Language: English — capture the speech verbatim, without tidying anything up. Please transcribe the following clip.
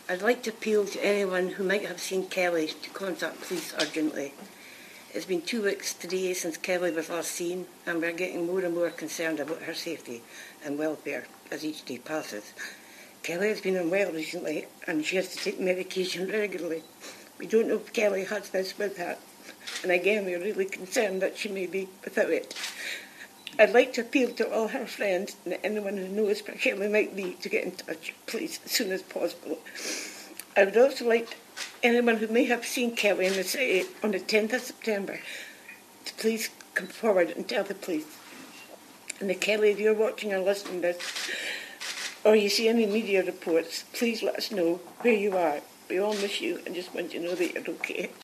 I'd like to appeal to anyone who might have seen Kelly to contact police urgently. It's been two weeks today since Kelly was last seen, and we're getting more and more concerned about her safety and welfare as each day passes. Kelly has been unwell recently, and she has to take medication regularly. We don't know if Kelly has this with her, and again we're really concerned that she may be without it. I'd like to appeal to all her friends and anyone who knows where Kelly might be to get in touch, please, as soon as possible. I would also like anyone who may have seen Kelly in the city on the tenth of September to please come forward and tell the police. And the Kelly, if you're watching or listening to this, or you see any media reports, please let us know where you are. We all miss you and just want you to know that you're okay.